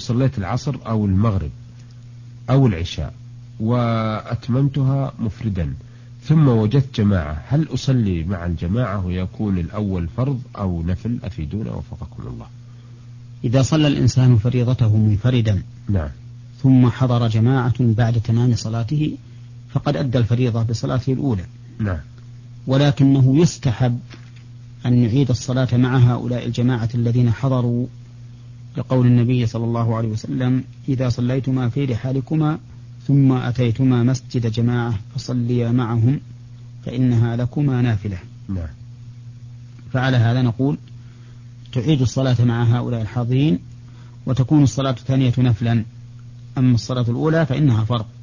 صليت العصر أو المغرب أو العشاء وأتممتها مفردا ثم وجدت جماعة، هل أصلي مع الجماعة ويكون الأول فرض أو نفل؟ أفيدونا وفقكم الله. إذا صلى الإنسان فريضته منفردا نعم ثم حضر جماعة بعد تمام صلاته فقد أدى الفريضة بصلاته الأولى. نعم. ولكنه يستحب أن يعيد الصلاة مع هؤلاء الجماعة الذين حضروا، لقول النبي صلى الله عليه وسلم: إذا صليتما في رحالكما ثم أتيتما مسجد جماعة فصليا معهم فإنها لكما نافلة. نعم. فعلى هذا نقول تعيد الصلاة مع هؤلاء الحاضرين وتكون الصلاة الثانية نفلا، أما الصلاة الأولى فإنها فرض.